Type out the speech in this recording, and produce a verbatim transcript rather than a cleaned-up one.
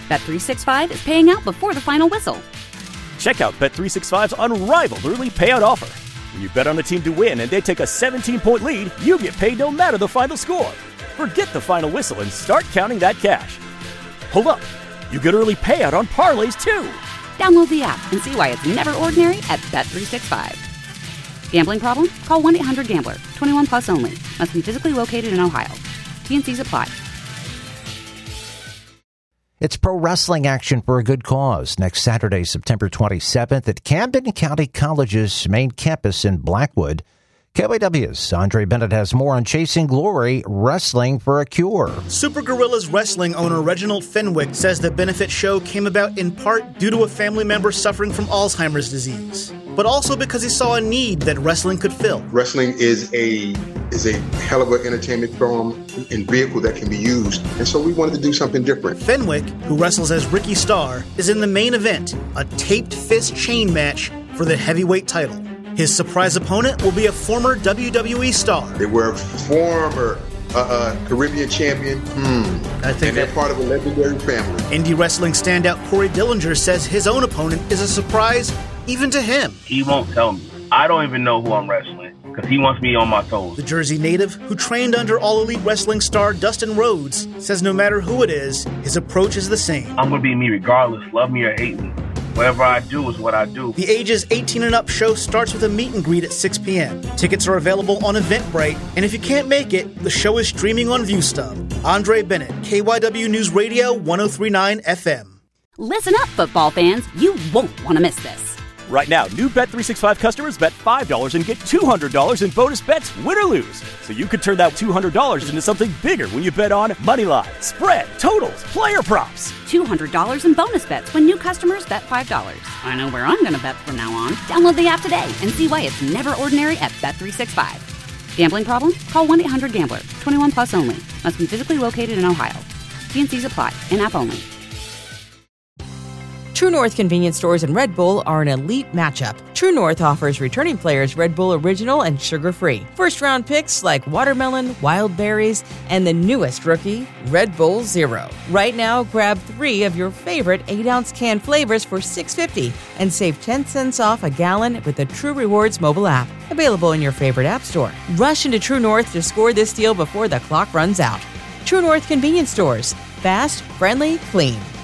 Bet three sixty-five is paying out before the final whistle. Check out Bet three sixty-five's unrivaled early payout offer. When you bet on a team to win and they take a seventeen-point lead, you get paid no matter the final score. Forget the final whistle and start counting that cash. Hold up. You get early payout on parlays, too. Download the app and see why it's never ordinary at Bet three sixty-five. Gambling problem? Call one eight hundred gambler. twenty-one plus only. Must be physically located in Ohio. T N Cs apply. It's pro wrestling action for a good cause next Saturday, September twenty-seventh at Camden County College's main campus in Blackwood. K Y W's Andre Bennett has more on Chasing Glory, Wrestling for a Cure. Super Gorillas Wrestling owner Reginald Fenwick says the benefit show came about in part due to a family member suffering from Alzheimer's disease, but also because he saw a need that wrestling could fill. Wrestling is a is a hell of an entertainment form and vehicle that can be used, and so we wanted to do something different. Fenwick, who wrestles as Ricky Starr, is in the main event, a taped fist chain match for the heavyweight title. His surprise opponent will be a former W W E star. They were a former uh, uh, Caribbean champion, hmm. I think and they're part of a legendary family. Indie wrestling standout Corey Dillinger says his own opponent is a surprise even to him. He won't tell me. I don't even know who I'm wrestling because he wants me on my toes. The Jersey native, who trained under All Elite Wrestling star Dustin Rhodes, says no matter who it is, his approach is the same. I'm going to be me regardless, love me or hate me. Whatever I do is what I do. The ages eighteen and up show starts with a meet and greet at six p.m. Tickets are available on Eventbrite, and if you can't make it, the show is streaming on ViewStub. Andre Bennett, K Y W News Radio, one oh three point nine F M. Listen up, football fans. You won't want to miss this. Right now, new Bet three sixty-five customers bet five dollars and get two hundred dollars in bonus bets, win or lose. So you could turn that two hundred dollars into something bigger when you bet on moneyline, spread, totals, player props. two hundred dollars in bonus bets when new customers bet five dollars. I know where I'm going to bet from now on. Download the app today and see why it's never ordinary at Bet three sixty-five. Gambling problem? Call one eight hundred gambler. twenty-one plus only. Must be physically located in Ohio. T N Cs apply. In-app only. True North convenience stores and Red Bull are an elite matchup. True North offers returning players Red Bull Original and sugar-free. First-round picks like watermelon, wild berries, and the newest rookie, Red Bull Zero. Right now, grab three of your favorite eight ounce can flavors for six dollars and fifty cents and save ten cents off a gallon with the True Rewards mobile app. Available in your favorite app store. Rush into True North to score this deal before the clock runs out. True North convenience stores. Fast, friendly, clean.